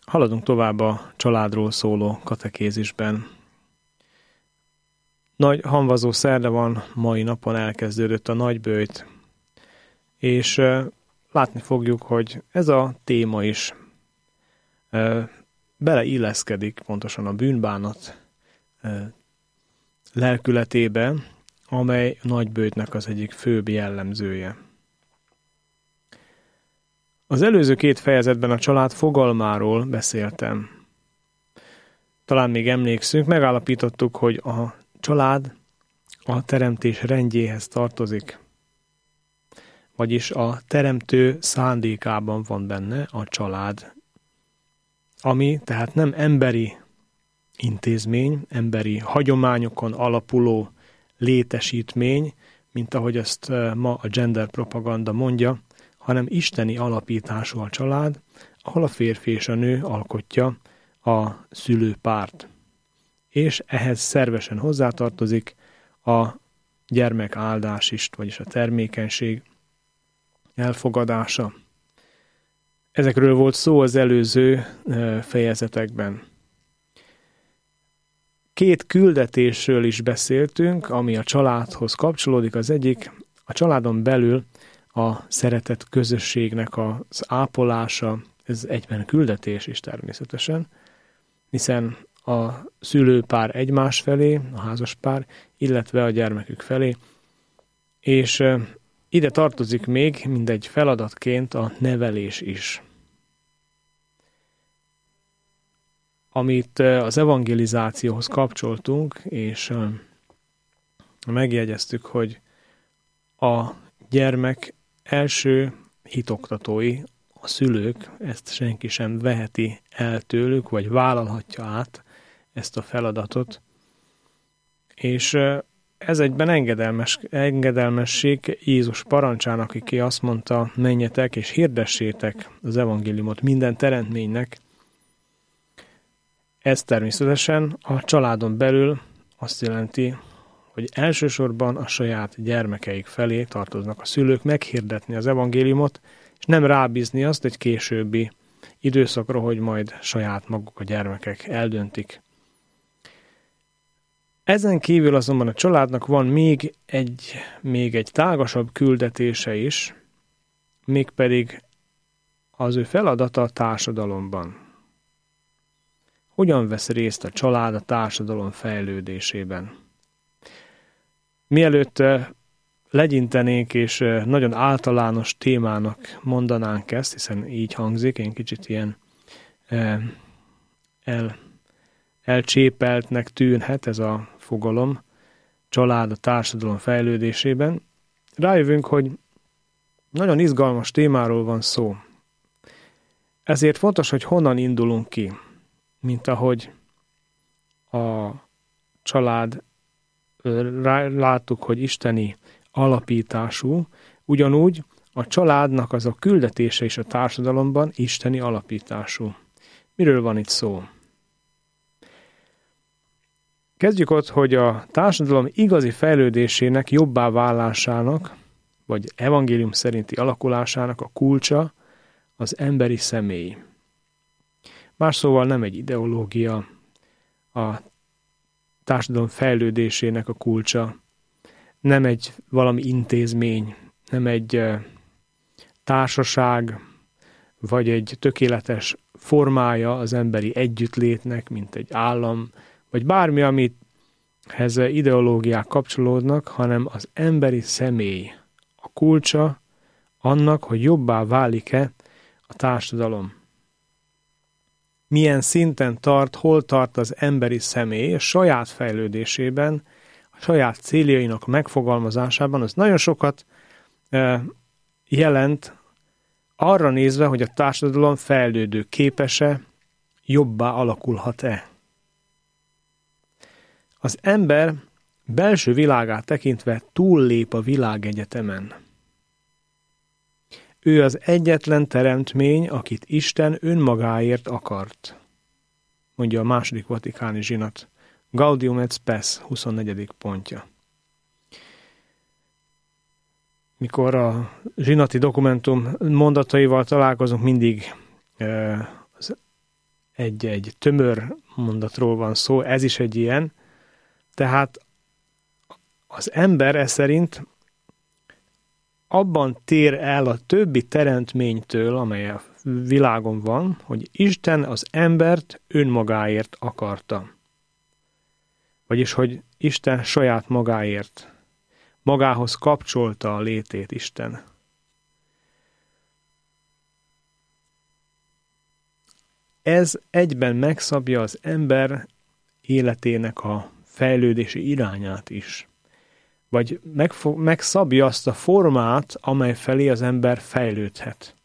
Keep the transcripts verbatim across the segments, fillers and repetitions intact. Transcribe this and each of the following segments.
Haladunk tovább a családról szóló katekézisben. Nagy hamvazó szerda van, mai napon elkezdődött a nagyböjt, és uh, látni fogjuk, hogy ez a téma is uh, beleilleszkedik pontosan a bűnbánat uh, lelkületébe, amely a nagyböjtnek az egyik főbb jellemzője. Az előző két fejezetben a család fogalmáról beszéltem. Talán még emlékszünk, megállapítottuk, hogy a család a teremtés rendjéhez tartozik. Vagyis a teremtő szándékában van benne a család, ami tehát nem emberi intézmény, emberi hagyományokon alapuló létesítmény, mint ahogy ezt ma a gender propaganda mondja, hanem isteni alapítású a család, ahol a férfi és a nő alkotja a szülőpárt. És ehhez szervesen hozzátartozik a gyermek áldás is, vagyis a termékenység elfogadása. Ezekről volt szó az előző fejezetekben. Két küldetésről is beszéltünk, ami a családhoz kapcsolódik. Az egyik a családon belül a szeretett közösségnek az ápolása, ez egyben küldetés is természetesen, hiszen a szülőpár egymás felé, a házaspár, illetve a gyermekük felé, és ide tartozik még mindegy feladatként a nevelés is. Amit az evangelizációhoz kapcsoltunk, és megjegyeztük, hogy a gyermek első hitoktatói, a szülők, ezt senki sem veheti el tőlük, vagy vállalhatja át ezt a feladatot. És ez egyben engedelmes, engedelmesség Jézus parancsának, aki azt mondta, menjetek és hirdessétek az evangéliumot minden teremtménynek. Ez természetesen a családon belül azt jelenti, hogy elsősorban a saját gyermekeik felé tartoznak a szülők meghirdetni az evangéliumot, és nem rábízni azt egy későbbi időszakra, hogy majd saját maguk a gyermekek eldöntik. Ezen kívül azonban a családnak van még egy, még egy tágasabb küldetése is, mégpedig az ő feladata a társadalomban. Hogyan vesz részt a család a társadalom fejlődésében? Mielőtt legyintenénk és nagyon általános témának mondanánk ezt, hiszen így hangzik, én kicsit ilyen el, elcsépeltnek tűnhet ez a fogalom, család a társadalom fejlődésében, rájövünk, hogy nagyon izgalmas témáról van szó. Ezért fontos, hogy honnan indulunk ki, mint ahogy a család láttuk, hogy isteni alapítású, ugyanúgy a családnak az a küldetése is a társadalomban isteni alapítású. Miről van itt szó? Kezdjük ott, hogy a társadalom igazi fejlődésének, jobbá válásának, vagy evangélium szerinti alakulásának a kulcsa az emberi személy. Más szóval nem egy ideológia, a társadalom fejlődésének a kulcsa, nem egy valami intézmény, nem egy társaság, vagy egy tökéletes formája az emberi együttlétnek, mint egy állam, vagy bármi, amithez ideológiák kapcsolódnak, hanem az emberi személy a kulcsa annak, hogy jobbá válik-e a társadalom. Milyen szinten tart, hol tart az emberi személy a saját fejlődésében, a saját céljainak megfogalmazásában, az nagyon sokat e, jelent arra nézve, hogy a társadalom fejlődő képes-e, jobbá alakulhat-e. Az ember belső világát tekintve túllép a világegyetemen. Ő az egyetlen teremtmény, akit Isten önmagáért akart, mondja a második vatikáni zsinat, Gaudium et Spes huszonnegyedik pontja. Mikor a zsinati dokumentum mondataival találkozunk, mindig az egy, egy tömör mondatról van szó, ez is egy ilyen. Tehát az ember ez szerint abban tér el a többi teremtménytől, amely a világon van, hogy Isten az embert önmagáért akarta. Vagyis, hogy Isten saját magáért, magához kapcsolta a létét Isten. Ez egyben megszabja az ember életének a fejlődési irányát is. Vagy megfog, megszabja azt a formát, amely felé az ember fejlődhet.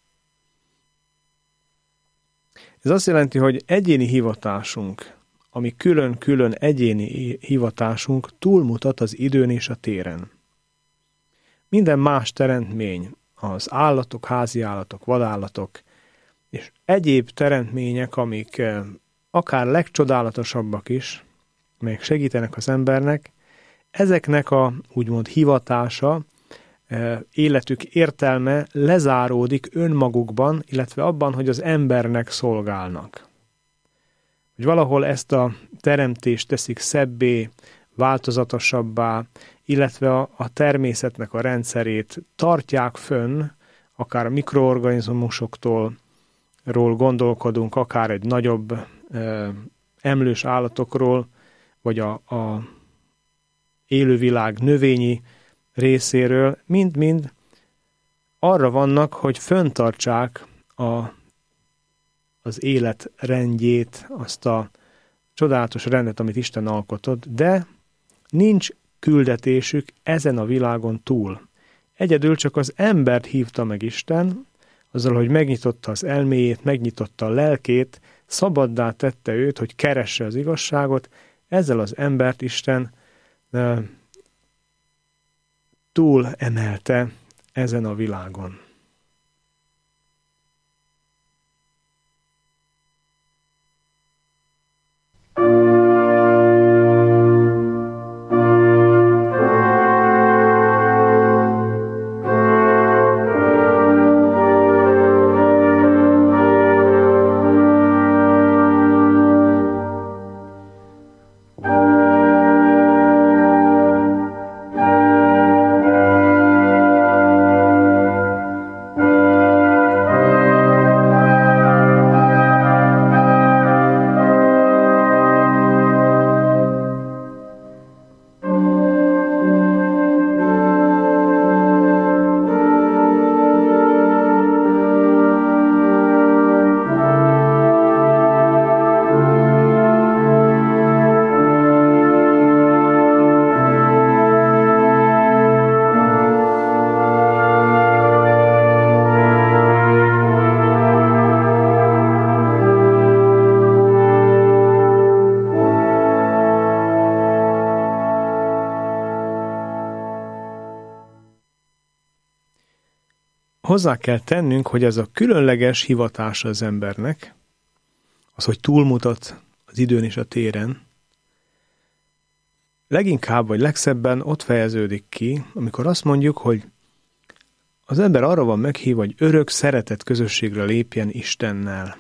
Ez azt jelenti, hogy egyéni hivatásunk, ami külön-külön egyéni hivatásunk túlmutat az időn és a téren. Minden más teremtmény, az állatok, házi állatok, vadállatok, és egyéb teremtmények, amik akár legcsodálatosabbak is, melyek segítenek az embernek, ezeknek a úgymond hivatása, életük értelme lezáródik önmagukban, illetve abban, hogy az embernek szolgálnak. Hogy valahol ezt a teremtést teszik szebbé, változatosabbá, illetve a, a természetnek a rendszerét tartják fönn, akár a mikroorganizmusoktól ról gondolkodunk, akár egy nagyobb ö, emlős állatokról, vagy a, a élővilág növényi részéről, mind-mind arra vannak, hogy fenntartsák a, az élet rendjét, azt a csodálatos rendet, amit Isten alkotott, de nincs küldetésük ezen a világon túl. Egyedül csak az embert hívta meg Isten, azzal, hogy megnyitotta az elméjét, megnyitotta a lelkét, szabaddá tette őt, hogy keresse az igazságot, ezzel az embert Isten e, túl emelte ezen a világon. Hozzá kell tennünk, hogy ez a különleges hivatása az embernek, az, hogy túlmutat az időn és a téren, leginkább vagy legszebben ott fejeződik ki, amikor azt mondjuk, hogy az ember arra van meghívva, hogy örök szeretet közösségre lépjen Istennel.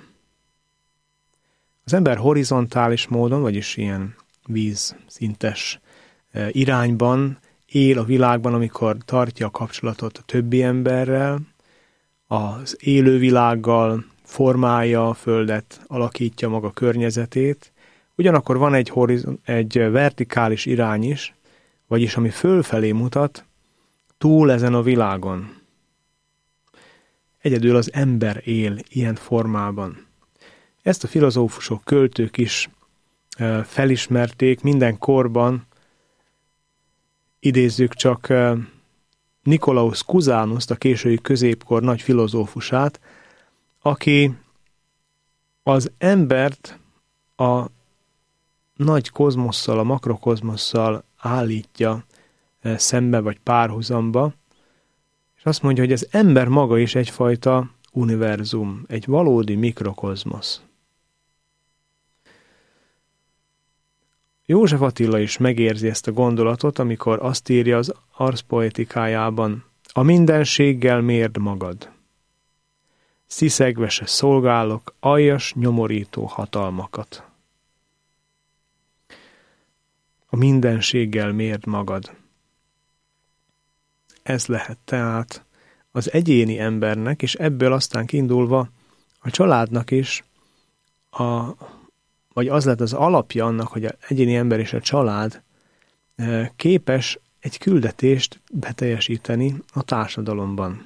Az ember horizontális módon, vagyis ilyen vízszintes irányban él a világban, amikor tartja a kapcsolatot a többi emberrel, az élővilággal formálja a földet, alakítja maga környezetét. Ugyanakkor van egy, horizon, egy vertikális irány is, vagyis ami fölfelé mutat, túl ezen a világon. Egyedül az ember él ilyen formában. Ezt a filozófusok, költők is felismerték minden korban. Idézzük csak Nikolaus Cusanuszt, a késői középkor nagy filozófusát, aki az embert a nagy kozmosszal, a makrokozmosszal állítja szembe vagy párhuzamba, és azt mondja, hogy az ember maga is egyfajta univerzum, egy valódi mikrokozmosz. József Attila is megérzi ezt a gondolatot, amikor azt írja az Ars Poetikájában: a mindenséggel mérd magad. sziszegve se szolgálok aljas, nyomorító hatalmakat. A mindenséggel mérd magad. Ez lehet tehát az egyéni embernek, és ebből aztán kiindulva a családnak is, a, vagy az lett az alapja annak, hogy az egyéni ember és a család képes egy küldetést beteljesíteni a társadalomban.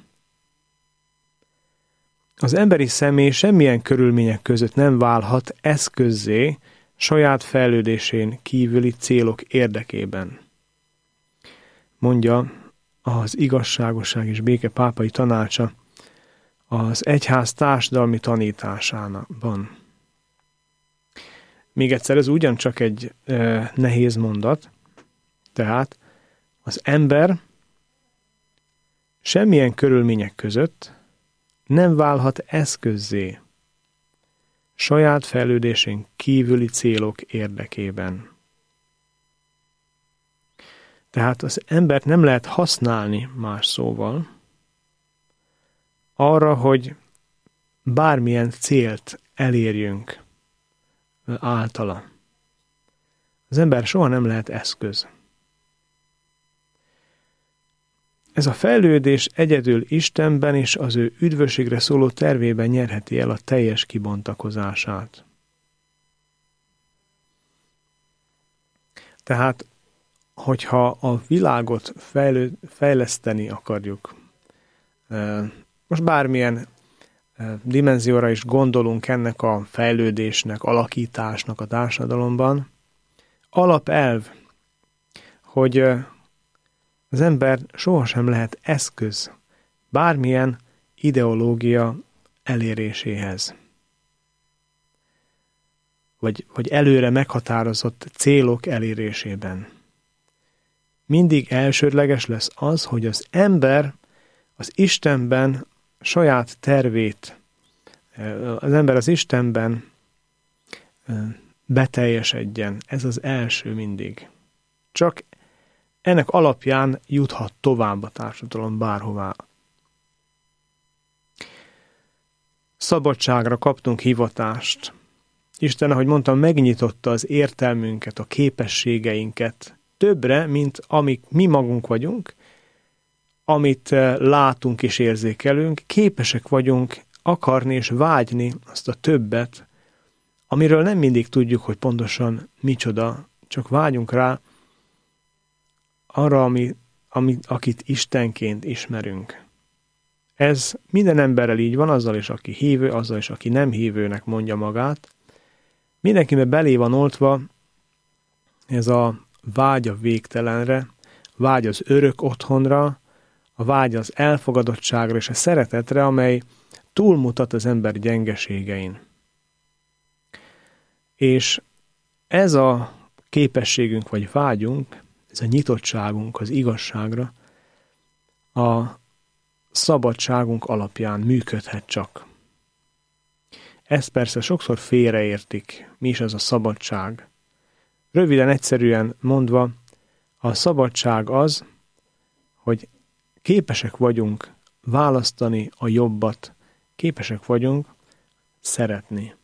Az emberi személy semmilyen körülmények között nem válhat eszközzé saját fejlődésén kívüli célok érdekében. Mondja az Igazságosság és Béke pápai tanácsa az egyház társadalmi tanításában. Még egyszer, ez ugyancsak egy e, nehéz mondat, tehát az ember semmilyen körülmények között nem válhat eszközzé saját fejlődésén kívüli célok érdekében. Tehát az embert nem lehet használni más szóval arra, hogy bármilyen célt elérjünk általa. Az ember soha nem lehet eszköz. Ez a fejlődés egyedül Istenben és az ő üdvösségre szóló tervében nyerheti el a teljes kibontakozását. Tehát, hogyha a világot fejlő, fejleszteni akarjuk, most bármilyen dimenzióra is gondolunk ennek a fejlődésnek, alakításnak a társadalomban, alapelv, hogy az ember sohasem lehet eszköz bármilyen ideológia eléréséhez. Vagy, vagy előre meghatározott célok elérésében. Mindig elsődleges lesz az, hogy az ember az Istenben saját tervét, az ember az Istenben beteljesedjen. Ez az első mindig. Csak ennek alapján juthat tovább a társadalom bárhová. Szabadságra kaptunk hivatást. Isten, ahogy mondtam, megnyitotta az értelmünket, a képességeinket többre, mint amik mi magunk vagyunk, amit látunk és érzékelünk, képesek vagyunk akarni és vágyni azt a többet, amiről nem mindig tudjuk, hogy pontosan micsoda, csak vágyunk rá arra, ami, ami, akit Istenként ismerünk. Ez minden emberrel így van, azzal is, aki hívő, azzal is, aki nem hívőnek mondja magát. Mindenkiben belé van oltva ez a vágy a végtelenre, vágy az örök otthonra, a vágy az elfogadottságra és a szeretetre, amely túlmutat az ember gyengeségein. És ez a képességünk vagy vágyunk, ez a nyitottságunk az igazságra a szabadságunk alapján működhet csak. Ezt persze sokszor félreértik, mi is az a szabadság. Röviden, egyszerűen mondva, a szabadság az, hogy képesek vagyunk választani a jobbat, képesek vagyunk szeretni.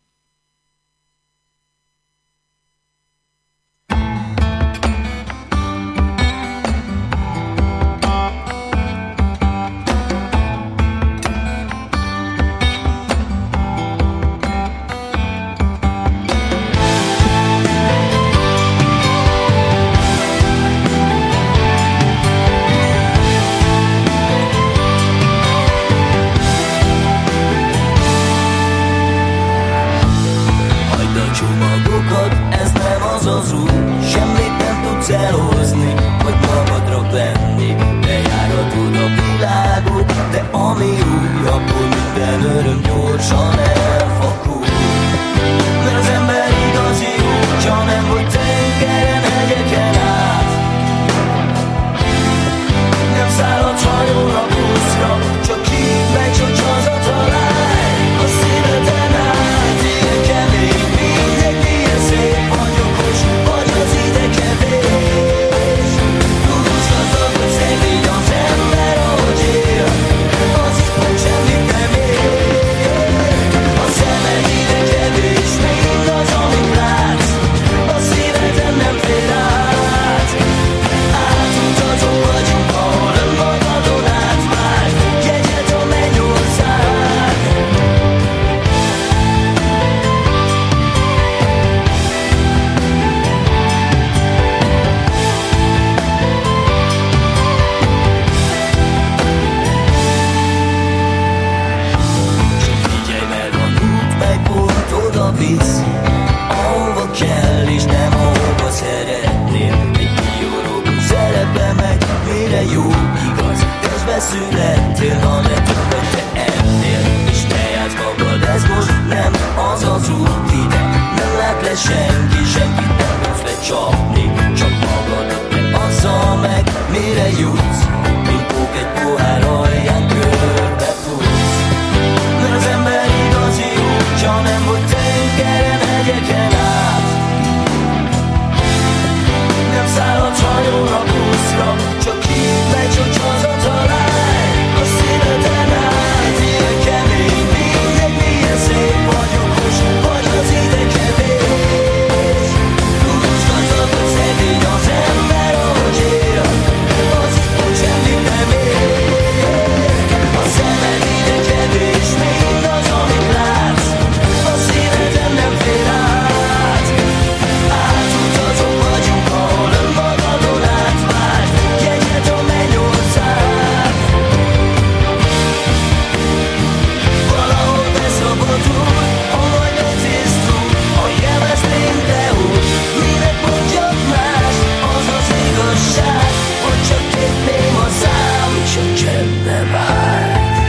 Elhozni, hogy magadra venni, bejáratod a világot, de ami új, akkor minden öröm gyorsan elfakul. Mert az ember igazi útja nem, hogy tengeren, hegyeken át. Nem szállhatsz hajón a buszra, csak kimegy, hogy hazatalálj a szíveden át. Ilyen kemény, mindegy, milyen szép vagy okos, vagy az ide kevés. születtél, ha ne többet te ennél, és te játsz magad, ez most nem az az út ide. Nem lát le senki, senkit nem tudsz lecsapni, csak magadat te azzal meg, mire jutsz, mint pók egy pohár alján körbe futsz. Mert az ember igazi útja nem, hogy tengeren, hegyeken át. Nem szállhatsz hajón a buszra, csak így hogy hazatalálj a szíveden át. Ilyen kemény, mindegy, milyen szép vagy okos, vagy az ide kevés. Tudod gazdag, hogy szegény az ember, ahogy él, az, hogy semmit nem ér. A szemed ide kevés, mindaz, amit látsz, a szíveden nem fér át. Átutazók vagyunk, ahol önmagadon átvágy, jegyet a mennyország. Valahol beszabadul, a majd letisztul, a jelmeztény lehull. Minek mondjak más, az az igazság, hogy csak két néma szám, és a csend nem áll.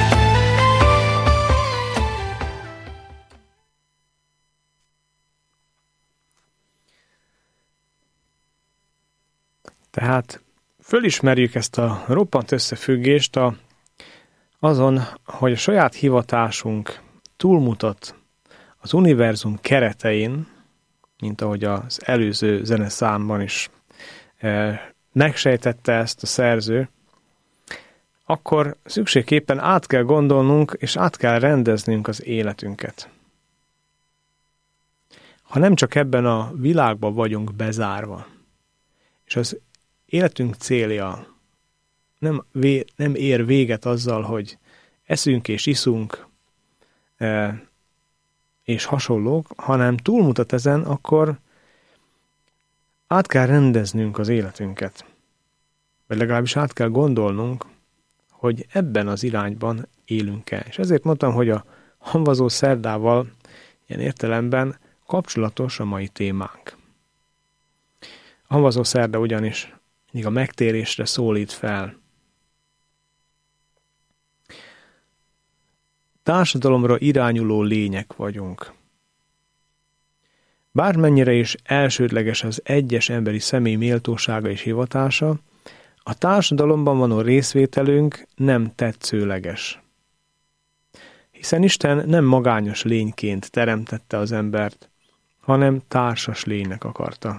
Tehát fölismerjük ezt a roppant összefüggést a, azon, hogy a saját hivatásunk túlmutat az univerzum keretein, mint ahogy az előző zeneszámban is e, megsejtette ezt a szerző, akkor szükségképpen át kell gondolnunk, és át kell rendeznünk az életünket. Ha nem csak ebben a világban vagyunk bezárva, és az életünk célja nem, vé, nem ér véget azzal, hogy eszünk és iszunk, e, és hasonlók, hanem túlmutat ezen, akkor át kell rendeznünk az életünket. Vagy legalábbis át kell gondolnunk, hogy ebben az irányban élünk-e. És ezért mondtam, hogy a hamvazó szerdával ilyen értelemben kapcsolatos a mai témánk. A hamvazó szerda ugyanis mindig a megtérésre szólít fel. Társadalomra irányuló lények vagyunk. Bármennyire is elsődleges az egyes emberi személy méltósága és hivatása, a társadalomban való részvételünk nem tetszőleges. Hiszen Isten nem magányos lényként teremtette az embert, hanem társas lénynek akarta.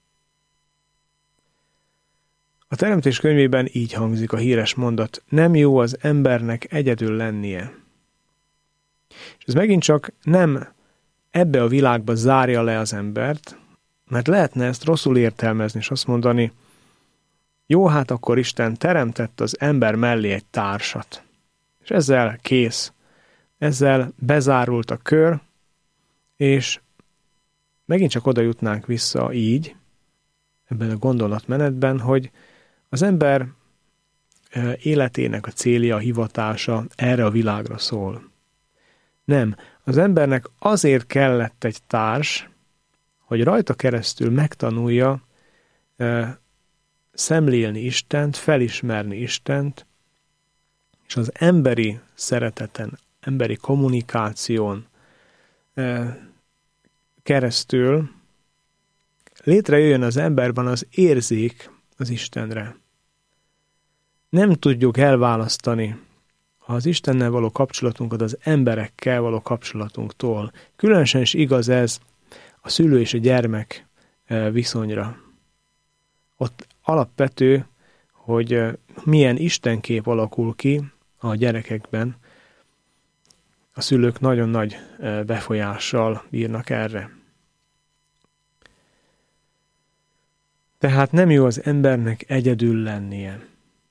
A Teremtés könyvében így hangzik a híres mondat: nem jó az embernek egyedül lennie. És ez megint csak nem ebbe a világba zárja le az embert, mert lehetne ezt rosszul értelmezni, és azt mondani, jó, hát akkor Isten teremtett az ember mellé egy társat. És ezzel kész. Ezzel bezárult a kör, és megint csak oda jutnánk vissza így, ebben a gondolatmenetben, hogy az ember életének a célja, a hivatása erre a világra szól. Nem, az embernek azért kellett egy társ, hogy rajta keresztül megtanulja e, szemlélni Istent, felismerni Istent, és az emberi szereteten, emberi kommunikáción e, keresztül létrejöjjön az emberben az érzék az Istenre. Nem tudjuk elválasztani az Istennel való kapcsolatunkat az emberekkel való kapcsolatunktól. Különösen is igaz ez a szülő és a gyermek viszonyra. Ott alapvető, hogy milyen istenkép alakul ki a gyerekekben. A szülők nagyon nagy befolyással bírnak erre. Tehát nem jó az embernek egyedül lennie.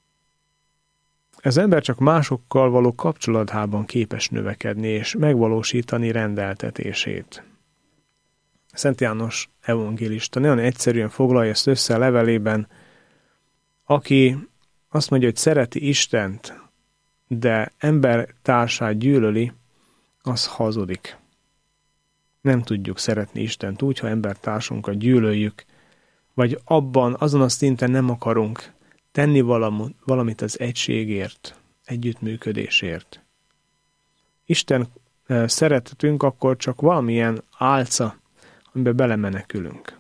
Az ember csak másokkal való kapcsolatában képes növekedni és megvalósítani rendeltetését. Szent János evangélista nagyon egyszerűen foglalja ezt össze a levelében, aki azt mondja, hogy szereti Istent, de embertársát gyűlöli, az hazudik. Nem tudjuk szeretni Istent úgy, ha embertársunkat gyűlöljük, vagy abban, azon a szinten nem akarunk tenni valamit az egységért, együttműködésért. Isten szeretetünk akkor csak valamilyen álca, amiben belemenekülünk.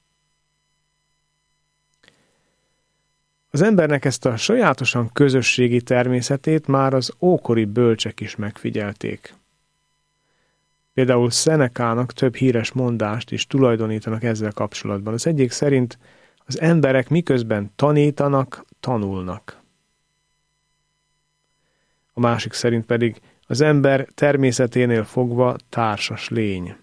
Az embernek ezt a sajátosan közösségi természetét már az ókori bölcsek is megfigyelték. Például Szenekának több híres mondást is tulajdonítanak ezzel kapcsolatban. Az egyik szerint az emberek miközben tanítanak, tanulnak. A másik szerint pedig az ember természeténél fogva társas lény.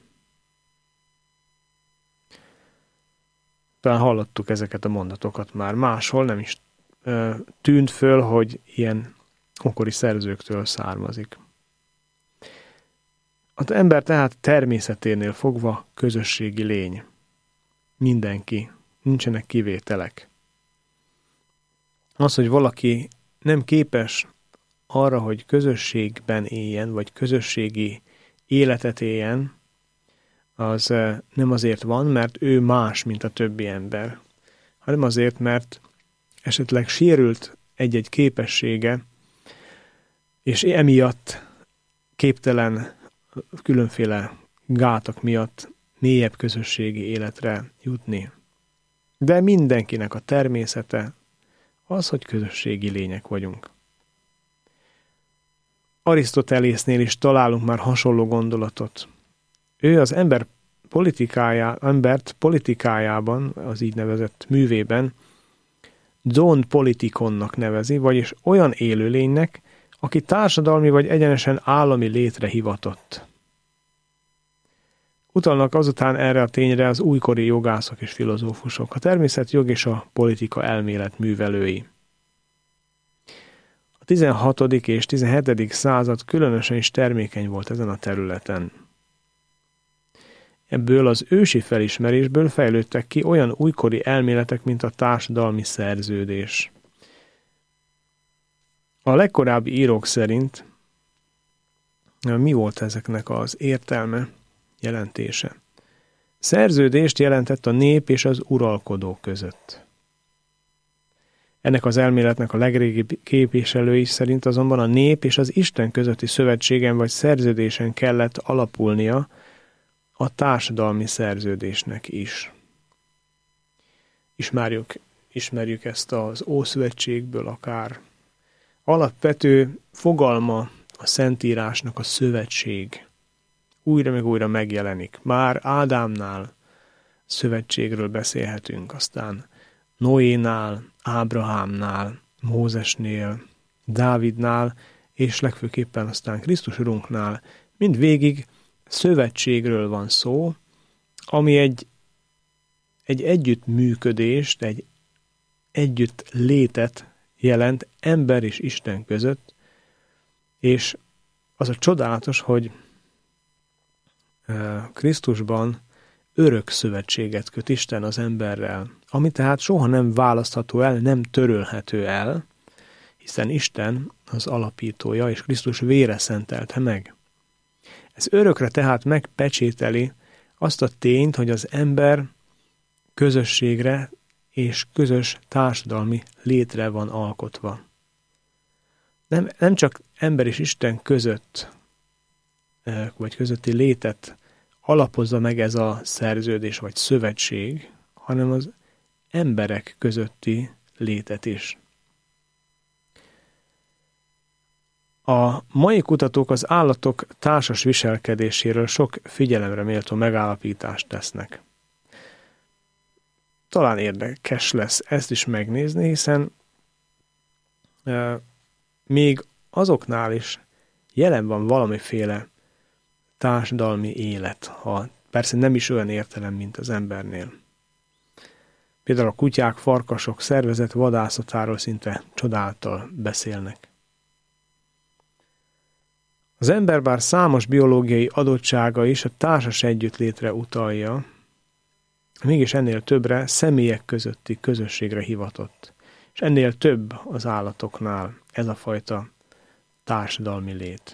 Talán hallottuk ezeket a mondatokat már máshol, nem is ö, tűnt föl, hogy ilyen ókori szerzőktől származik. Az ember tehát természeténél fogva közösségi lény. Mindenki, nincsenek kivételek. Az, hogy valaki nem képes arra, hogy közösségben éljen, vagy közösségi életet éljen, az nem azért van, mert ő más, mint a többi ember, hanem azért, mert esetleg sérült egy-egy képessége, és emiatt képtelen különféle gátak miatt mélyebb közösségi életre jutni. De mindenkinek a természete az, hogy közösségi lények vagyunk. Arisztotelésznél is találunk már hasonló gondolatot. Ő az ember politikájá, embert politikájában, az így nevezett művében zoon politikonnak nevezi, vagyis olyan élőlénynek, aki társadalmi vagy egyenesen állami létre hivatott. Utalnak azután erre a tényre az újkori jogászok és filozófusok, a természetjog és a politika elmélet művelői. A tizenhatodik és tizenhetedik század különösen is termékeny volt ezen a területen. Ebből az ősi felismerésből fejlődtek ki olyan újkori elméletek, mint a társadalmi szerződés. A legkorábbi írók szerint mi volt ezeknek az értelme, jelentése? Szerződést jelentett a nép és az uralkodó között. Ennek az elméletnek a legrégibb képviselői szerint azonban a nép és az Isten közötti szövetségen vagy szerződésen kellett alapulnia a társadalmi szerződésnek is. Ismerjük, ismerjük ezt az Ószövetségből akár. Alapvető fogalma a Szentírásnak a szövetség. Újra meg újra megjelenik. Már Ádámnál szövetségről beszélhetünk, aztán Noénál, Ábrahámnál, Mózesnél, Dávidnál, és legfőképpen aztán Krisztus Urunknál mind végig szövetségről van szó, ami egy, egy együttműködést, egy együtt létet jelent ember és Isten között, és az a csodálatos, hogy Krisztusban örök szövetséget köt Isten az emberrel, ami tehát soha nem választható el, nem törölhető el, hiszen Isten az alapítója, és Krisztus vére szentelte meg. Ez örökre tehát megpecsételi azt a tényt, hogy az ember közösségre és közös társadalmi létre van alkotva. Nem, nem csak ember és Isten között, vagy közötti létet alapozza meg ez a szerződés vagy szövetség, hanem az emberek közötti létet is. A mai kutatók az állatok társas viselkedéséről sok figyelemre méltó megállapítást tesznek. Talán érdekes lesz ezt is megnézni, hiszen e, még azoknál is jelen van valamiféle társadalmi élet, ha persze nem is olyan értelem, mint az embernél. Például a kutyák, farkasok szervezett vadászatáról szinte csodáltal beszélnek. Az ember bár számos biológiai adottsága is a társas együttlétre utalja, mégis ennél többre személyek közötti közösségre hivatott. És ennél több az állatoknál ez a fajta társadalmi lét.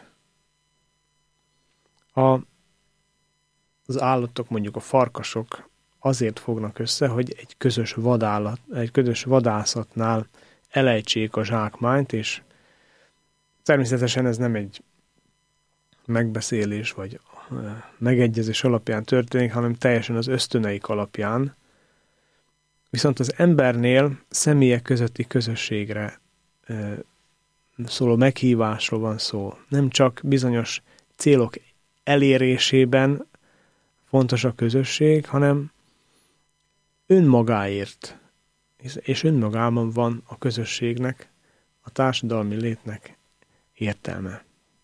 A, az állatok, mondjuk a farkasok azért fognak össze, hogy egy közös vadállat, egy közös vadászatnál elejtsék a zsákmányt, és Természetesen ez nem egy megbeszélés vagy megegyezés alapján történik, hanem teljesen az ösztöneik alapján. Viszont az embernél személyek közötti közösségre szóló meghívásról van szó. Nem csak bizonyos célok elérésében fontos a közösség, hanem önmagáért, és önmagában van a közösségnek, a társadalmi létnek értelme.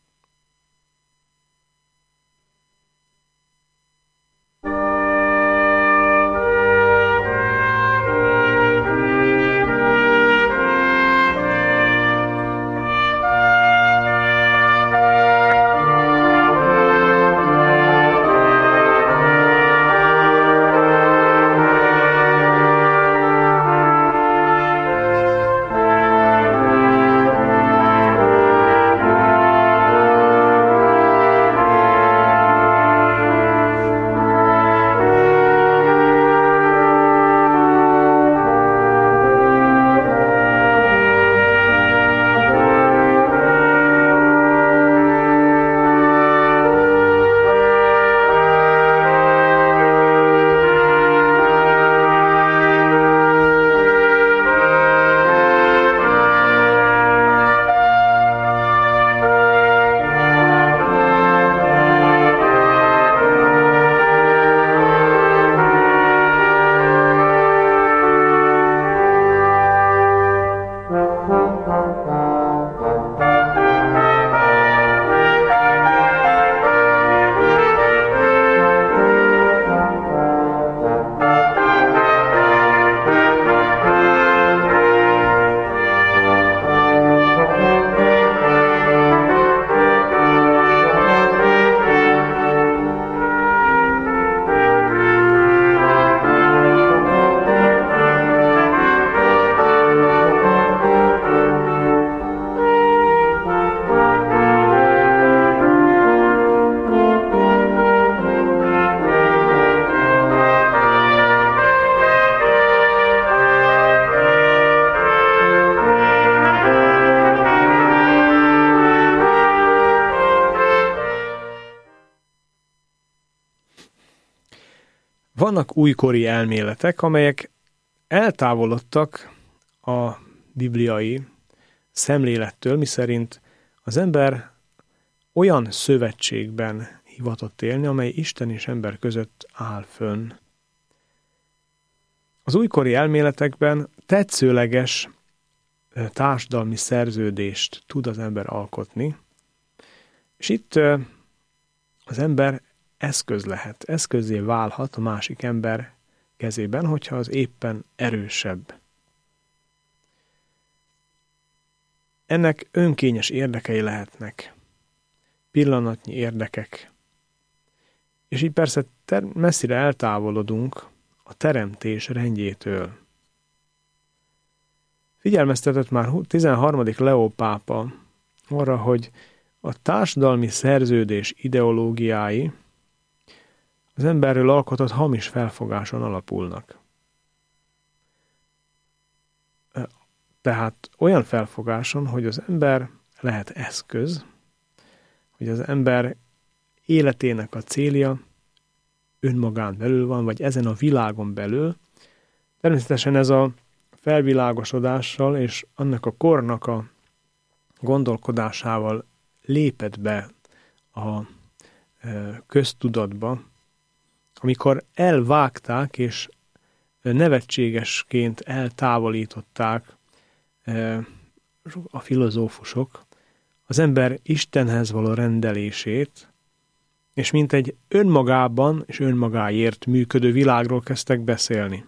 Vannak újkori elméletek, amelyek eltávolodtak a bibliai szemlélettől, miszerint az ember olyan szövetségben hivatott élni, amely Isten és ember között áll fönn. Az újkori elméletekben tetszőleges társadalmi szerződést tud az ember alkotni, és itt az ember eszköz lehet, eszközzé válhat a másik ember kezében, hogyha az éppen erősebb. Ennek önkényes érdekei lehetnek, pillanatnyi érdekek, és így persze ter- messzire eltávolodunk a teremtés rendjétől. Figyelmeztetett már tizenharmadik Leó pápa arra, hogy a társadalmi szerződés ideológiái az emberről alkotott hamis felfogáson alapulnak. Tehát olyan felfogáson, hogy az ember lehet eszköz, hogy az ember életének a célja önmagán belül van, vagy ezen a világon belül. Természetesen ez a felvilágosodással és annak a kornak a gondolkodásával lépett be a köztudatba, amikor elvágták és nevetségesként eltávolították a filozófusok az ember Istenhez való rendelését, és mint egy önmagában és önmagáért működő világról kezdtek beszélni.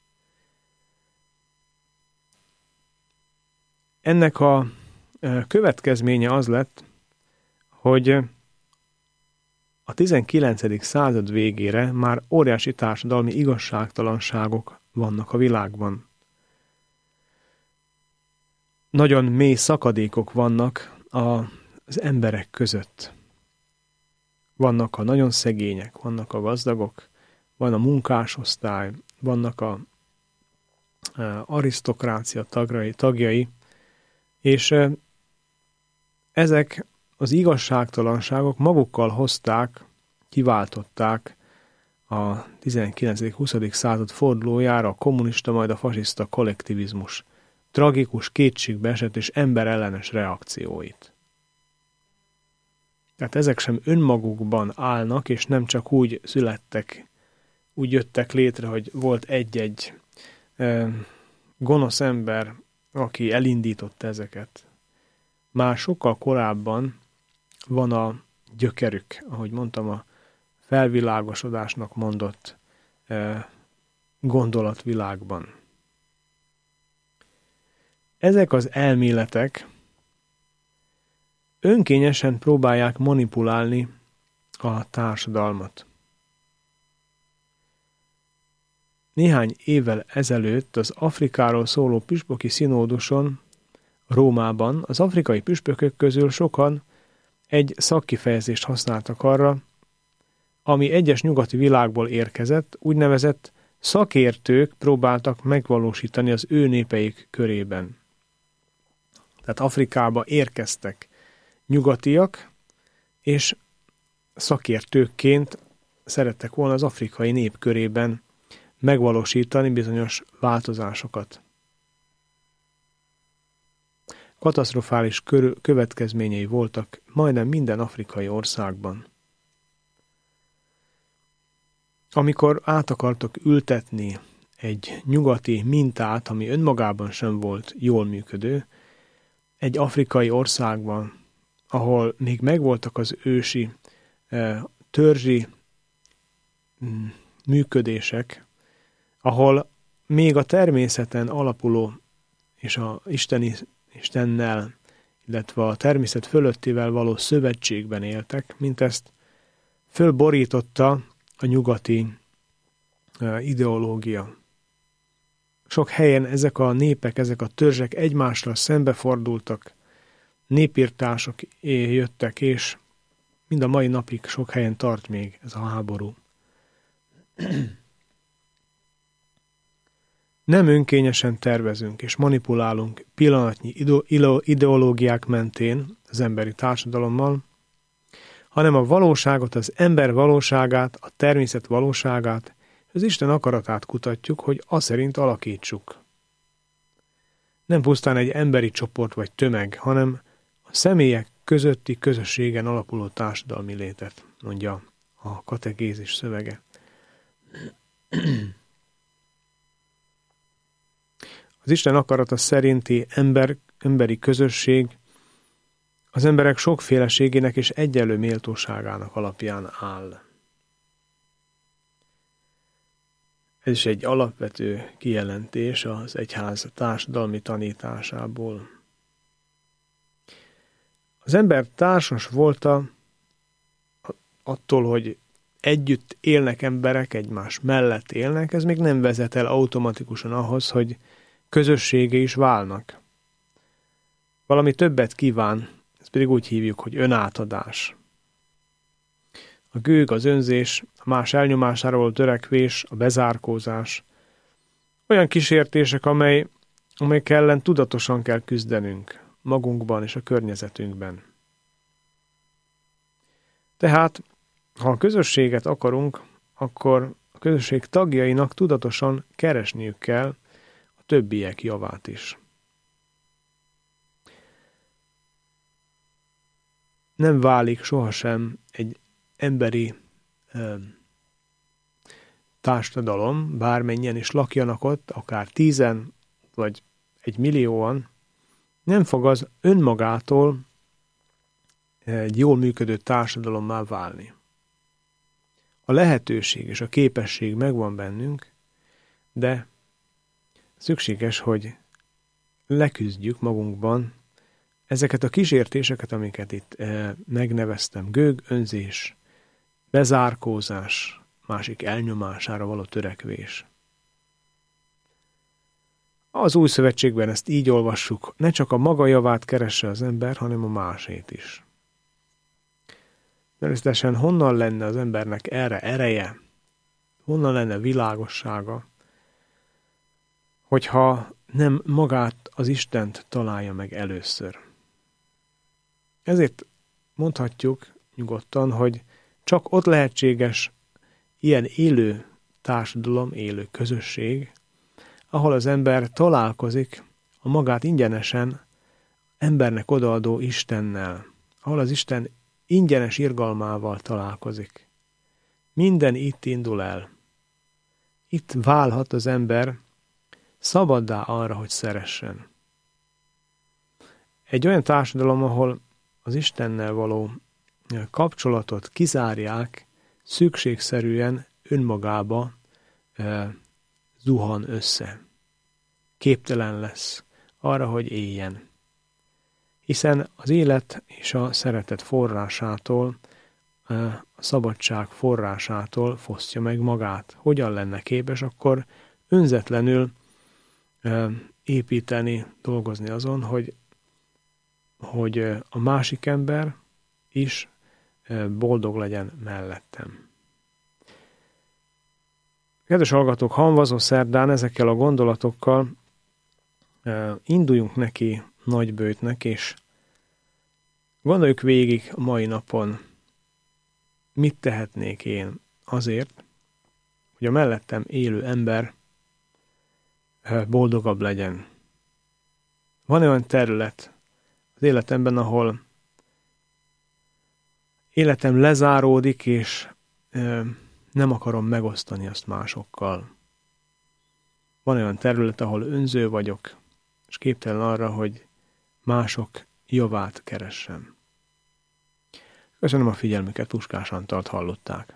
Ennek a következménye az lett, hogy a tizenkilencedik század végére már óriási társadalmi igazságtalanságok vannak a világban. Nagyon mély szakadékok vannak az emberek között. Vannak a nagyon szegények, vannak a gazdagok, van a munkásosztály, vannak a arisztokrácia tagjai, tagjai, és ezek az igazságtalanságok magukkal hozták, kiváltották a tizenkilencedik-huszadik század fordulójára a kommunista, majd a fasiszta kollektivizmus tragikus, kétségbeesett és emberellenes reakcióit. Tehát ezek sem önmagukban állnak, és nem csak úgy születtek, úgy jöttek létre, hogy volt egy-egy e, gonosz ember, aki elindította ezeket. Már sokkal korábban van a gyökerük, ahogy mondtam, a felvilágosodásnak mondott e, gondolatvilágban. Ezek az elméletek önkényesen próbálják manipulálni a társadalmat. Néhány évvel ezelőtt az Afrikáról szóló püspöki színóduson Rómában az afrikai püspökök közül sokan egy szakkifejezést használtak arra, ami egyes nyugati világból érkezett, úgynevezett szakértők próbáltak megvalósítani az ő népeik körében. Tehát Afrikába érkeztek nyugatiak, és szakértőkként szerettek volna az afrikai nép körében megvalósítani bizonyos változásokat. Katasztrofális következményei voltak majdnem minden afrikai országban. Amikor át akartok ültetni egy nyugati mintát, ami önmagában sem volt jól működő, egy afrikai országban, ahol még megvoltak az ősi törzsi működések, ahol még a természeten alapuló és a isteni, Istennel, illetve a természet fölöttivel való szövetségben éltek, mint ezt fölborította a nyugati ideológia. Sok helyen ezek a népek, ezek a törzsek egymásra szembefordultak, népirtások jöttek, és mind a mai napig sok helyen tart még ez a háború. Nem önkényesen tervezünk és manipulálunk pillanatnyi ideológiák mentén az emberi társadalommal, hanem a valóságot, az ember valóságát, a természet valóságát, az Isten akaratát kutatjuk, hogy azt szerint alakítsuk. Nem pusztán egy emberi csoport vagy tömeg, hanem a személyek közötti közösségen alapuló társadalmi létet, mondja a kategézis szövege. Az Isten akarata szerinti ember, emberi közösség az emberek sokféleségének és egyenlő méltóságának alapján áll. Ez is egy alapvető kijelentés az egyház társadalmi tanításából. Az ember társas volta attól, hogy együtt élnek emberek, egymás mellett élnek, ez még nem vezet el automatikusan ahhoz, hogy közössége is válnak. Valami többet kíván, ezt pedig úgy hívjuk, hogy önátadás. A gőg, az önzés, a más elnyomására való törekvés, a bezárkózás, olyan kísértések, amely, amelyek ellen tudatosan kell küzdenünk, magunkban és a környezetünkben. Tehát, ha a közösséget akarunk, akkor a közösség tagjainak tudatosan keresniük kell a többiek javát is. Nem válik sohasem egy emberi ö, társadalom, bármennyien is lakjanak ott, akár tízen vagy egy millióan, nem fog az önmagától egy jól működő társadalommá válni. A lehetőség és a képesség megvan bennünk, de szükséges, hogy leküzdjük magunkban ezeket a kísértéseket, amiket itt eh, megneveztem, gőg, önzés, bezárkózás, másik elnyomására való törekvés. Az Új Szövetségben ezt így olvassuk, ne csak a maga javát keresse az ember, hanem a másét is. Természetesen honnan lenne az embernek erre ereje, honnan lenne világossága, hogyha nem magát az Istent találja meg először. Ezért mondhatjuk nyugodtan, hogy csak ott lehetséges ilyen élő társadalom, élő közösség, ahol az ember találkozik a magát ingyenesen embernek odaadó Istennel, ahol az Isten ingyenes irgalmával találkozik. Minden itt indul el. Itt válhat az ember szabaddá arra, hogy szeressen. Egy olyan társadalom, ahol az Istennel való kapcsolatot kizárják, szükségszerűen önmagába e, zuhan össze. Képtelen lesz arra, hogy éljen. Hiszen az élet és a szeretet forrásától, a szabadság forrásától fosztja meg magát. Hogyan lenne képes akkor önzetlenül építeni, dolgozni azon, hogy, hogy a másik ember is boldog legyen mellettem. Kedves hallgatók, hamvazó szerdán ezekkel a gondolatokkal induljunk neki nagybőjtnek, és gondoljuk végig a mai napon, mit tehetnék én azért, hogy a mellettem élő ember boldogabb legyen. Van olyan terület az életemben, ahol életem lezáródik, és nem akarom megosztani azt másokkal. Van olyan terület, ahol önző vagyok, és képtelen arra, hogy mások javát keressem. Köszönöm a figyelmüket, Puskás Antalt hallották.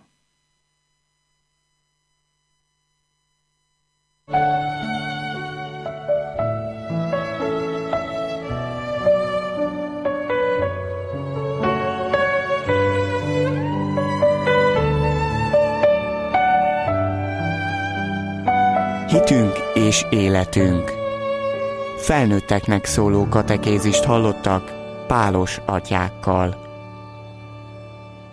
Hitünk és életünk. Felnőtteknek szóló katekézist hallottak Pálos atyákkal.